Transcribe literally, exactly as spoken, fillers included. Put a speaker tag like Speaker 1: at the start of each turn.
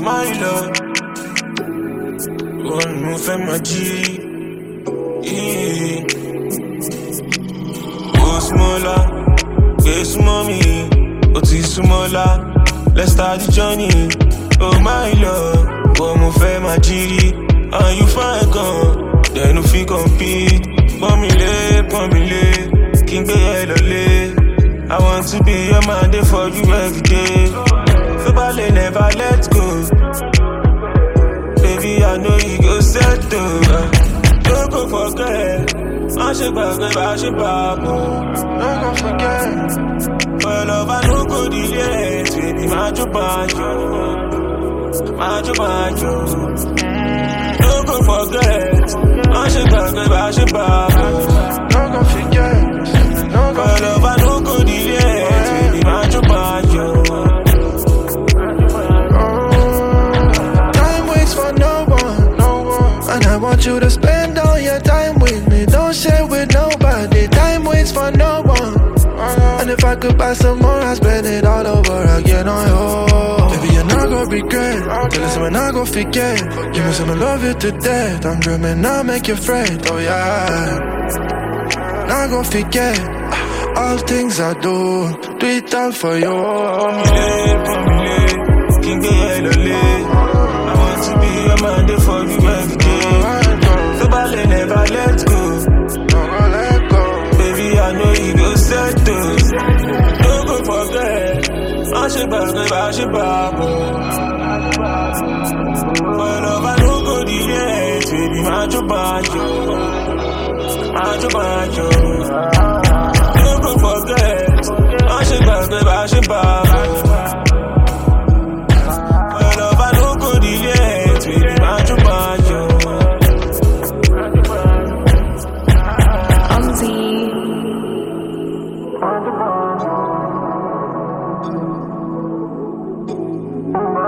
Speaker 1: my love. One move for my G. Oh, smaller, yes, mommy. Oti smaller, let's start the journey. Oh, my love. One move for my G. And you find gone, then you feel compete. Pamile, Pamile, King Belole. I want to be your man there for you every day. Nobody never let go. Baby, I know you go settle. Don't go forget. I should back, I should back. Don't go forget. For love, I don't go delay. Baby, my job, my job, my job. Don't go forget. I should back, I should back. Don't go forget. For love, I don't go delay. Baby, my job, my job.
Speaker 2: Time waits for no one, no one. And I want you to spend all your time with me. Don't share with nobody. Time waits for no one. And if I could buy some more, I'd spend it all over again on you. Baby, you're not gonna regret. Tell us when I go forget. Give me some, I love you to death. I'm dreaming, I'll make you afraid. Oh yeah. Not gonna forget. All things I do, do it all for you.
Speaker 1: King Belole. I want to be your man there for you every day. Nobody never let go. Baby, I know you go settle. Don't go forget. I should back, I should back. But love, I don't go delay. Baby, my job, my job. My job, my job. Don't go forget. I should back, I should back. But love, I don't go delay. Baby, my job, my job.
Speaker 3: I'm Z.
Speaker 1: Oh,